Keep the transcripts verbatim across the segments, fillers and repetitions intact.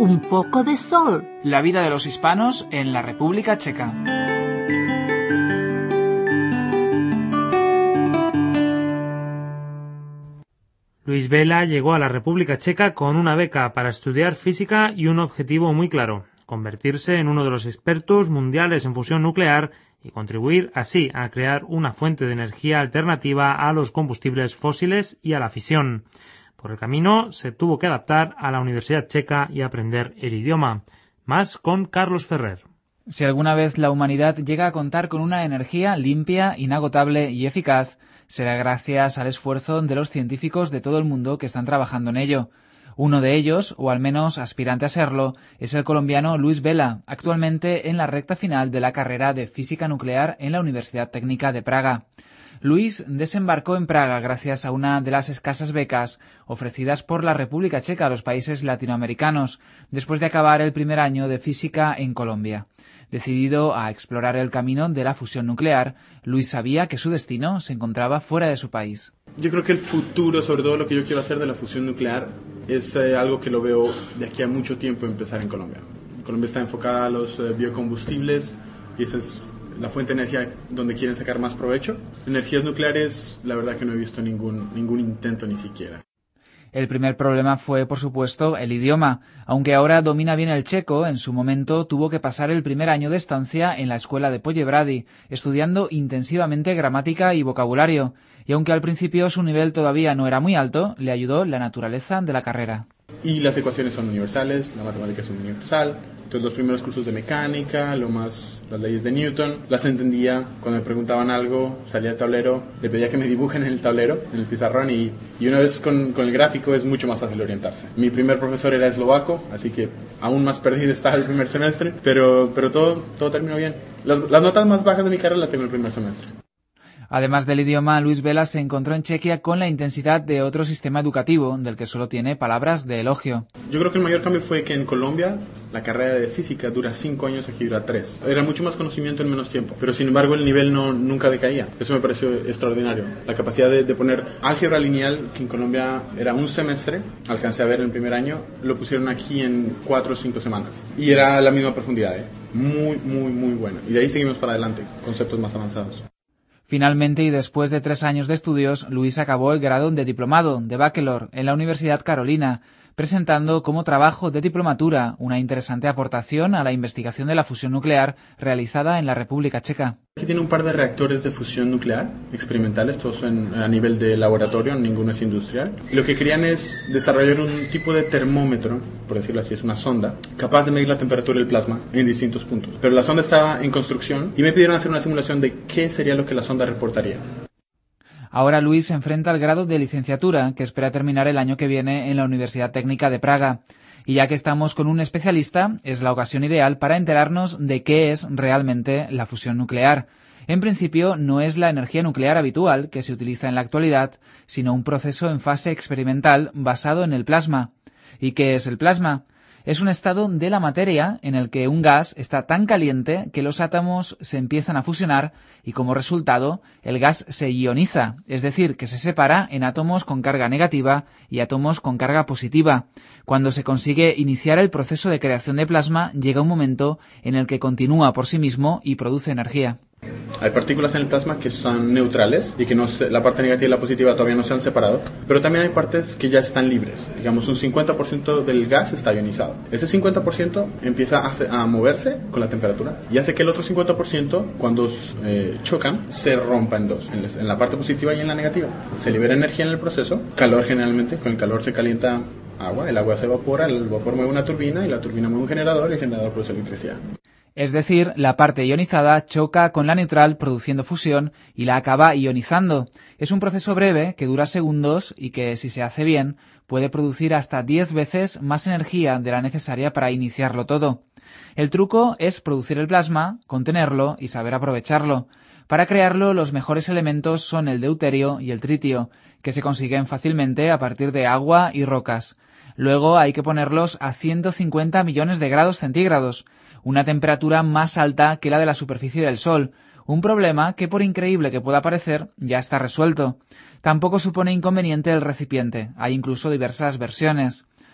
un poco de sol. La vida de los hispanos en la República Checa. Luis Vela llegó a la República Checa con una beca para estudiar física y un objetivo muy claro: convertirse en uno de los expertos mundiales en fusión nuclear y contribuir así a crear una fuente de energía alternativa a los combustibles fósiles y a la fisión. Por el camino se tuvo que adaptar a la Universidad Checa y aprender el idioma. Más con Carlos Ferrer. Si alguna vez la humanidad llega a contar con una energía limpia, inagotable y eficaz, será gracias al esfuerzo de los científicos de todo el mundo que están trabajando en ello. Uno de ellos, o al menos aspirante a serlo, es el colombiano Luis Vela, actualmente en la recta final de la carrera de Física Nuclear en la Universidad Técnica de Praga. Luis desembarcó en Praga gracias a una de las escasas becas ofrecidas por la República Checa a los países latinoamericanos, después de acabar el primer año de física en Colombia. Decidido a explorar el camino de la fusión nuclear, Luis sabía que su destino se encontraba fuera de su país. Yo creo que el futuro, sobre todo lo que yo quiero hacer de la fusión nuclear, es eh, algo que lo veo de aquí a mucho tiempo empezar en Colombia. Colombia está enfocada a los eh, biocombustibles y esa es la fuente de energía donde quieren sacar más provecho. Energías nucleares, la verdad que no he visto ningún, ningún intento ni siquiera. El primer problema fue, por supuesto, el idioma. Aunque ahora domina bien el checo, en su momento tuvo que pasar el primer año de estancia en la escuela de Pojebrady, estudiando intensivamente gramática y vocabulario. Y aunque al principio su nivel todavía no era muy alto, le ayudó la naturaleza de la carrera. Y las ecuaciones son universales, la matemática es universal. Entonces los primeros cursos de mecánica, lo más las leyes de Newton, las entendía. Cuando me preguntaban algo, salía al tablero, le pedía que me dibujen en el tablero, en el pizarrón, y, y una vez con, con el gráfico es mucho más fácil orientarse. Mi primer profesor era eslovaco, así que aún más perdido estaba el primer semestre, pero, pero todo, todo terminó bien. Las, las notas más bajas de mi carrera las tengo en el primer semestre. Además del idioma, Luis Vela se encontró en Chequia con la intensidad de otro sistema educativo, del que solo tiene palabras de elogio. Yo creo que el mayor cambio fue que en Colombia la carrera de física dura cinco años, aquí dura tres. Era mucho más conocimiento en menos tiempo, pero sin embargo el nivel no, nunca decaía. Eso me pareció extraordinario. La capacidad de, de poner álgebra lineal, que en Colombia era un semestre, alcancé a ver en el primer año, lo pusieron aquí en cuatro o cinco semanas. Y era la misma profundidad, ¿eh? Muy, muy, muy buena. Y de ahí seguimos para adelante, conceptos más avanzados. Finalmente, y después de tres años de estudios, Luis acabó el grado de diplomado, de bachelor, en la Universidad Carolina, presentando como trabajo de diplomatura una interesante aportación a la investigación de la fusión nuclear realizada en la República Checa. Aquí tiene un par de reactores de fusión nuclear experimentales, todos en, a nivel de laboratorio, ninguno es industrial. Y lo que querían es desarrollar un tipo de termómetro, por decirlo así, es una sonda, capaz de medir la temperatura del plasma en distintos puntos. Pero la sonda estaba en construcción y me pidieron hacer una simulación de qué sería lo que la sonda reportaría. Ahora Luis se enfrenta al grado de licenciatura, que espera terminar el año que viene en la Universidad Técnica de Praga. Y ya que estamos con un especialista, es la ocasión ideal para enterarnos de qué es realmente la fusión nuclear. En principio, no es la energía nuclear habitual que se utiliza en la actualidad, sino un proceso en fase experimental basado en el plasma. ¿Y qué es el plasma? Es un estado de la materia en el que un gas está tan caliente que los átomos se empiezan a fusionar y como resultado el gas se ioniza, es decir, que se separa en átomos con carga negativa y átomos con carga positiva. Cuando se consigue iniciar el proceso de creación de plasma, llega un momento en el que continúa por sí mismo y produce energía. Hay partículas en el plasma que son neutrales y que no se, la parte negativa y la positiva todavía no se han separado, pero también hay partes que ya están libres. Digamos, un cincuenta por ciento del gas está ionizado. Ese cincuenta por ciento empieza a, a moverse con la temperatura y hace que el otro cincuenta por ciento, cuando eh, chocan, se rompa en dos, en, en la parte positiva y en la negativa. Se libera energía en el proceso, calor generalmente, con el calor se calienta agua, el agua se evapora, el vapor mueve una turbina y la turbina mueve un generador y el generador produce electricidad. Es decir, la parte ionizada choca con la neutral produciendo fusión y la acaba ionizando. Es un proceso breve que dura segundos y que, si se hace bien, puede producir hasta diez veces más energía de la necesaria para iniciarlo todo. El truco es producir el plasma, contenerlo y saber aprovecharlo. Para crearlo, los mejores elementos son el deuterio y el tritio, que se consiguen fácilmente a partir de agua y rocas. Luego hay que ponerlos a ciento cincuenta millones de grados centígrados, una temperatura más alta que la de la superficie del Sol, un problema que, por increíble que pueda parecer, ya está resuelto. Tampoco supone inconveniente el recipiente, hay incluso diversas versiones.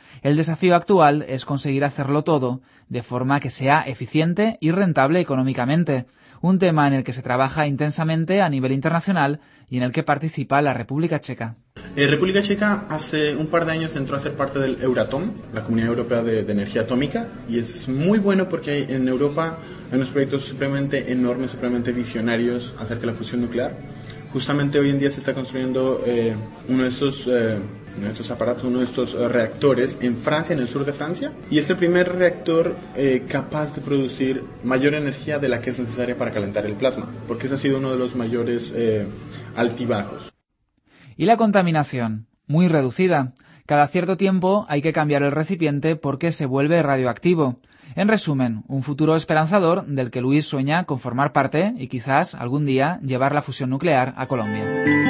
El desafío actual es conseguir hacerlo todo de forma que sea eficiente y rentable económicamente, un tema en el que se trabaja intensamente a nivel internacional y en el que participa la República Checa. Eh, República Checa hace un par de años entró a ser parte del Euratom, la Comunidad Europea de, de Energía Atómica, y es muy bueno porque hay, en Europa hay unos proyectos supremamente enormes, supremamente visionarios acerca de la fusión nuclear. Justamente hoy en día se está construyendo eh, uno de esos... Eh, uno de estos aparatos, uno de estos uh, reactores en Francia, en el sur de Francia, y es el primer reactor eh, capaz de producir mayor energía de la que es necesaria para calentar el plasma, porque ese ha sido uno de los mayores eh, altibajos. ¿Y la contaminación? Muy reducida. Cada cierto tiempo hay que cambiar el recipiente porque se vuelve radioactivo. En resumen, un futuro esperanzador del que Luis sueña con formar parte y quizás algún día llevar la fusión nuclear a Colombia.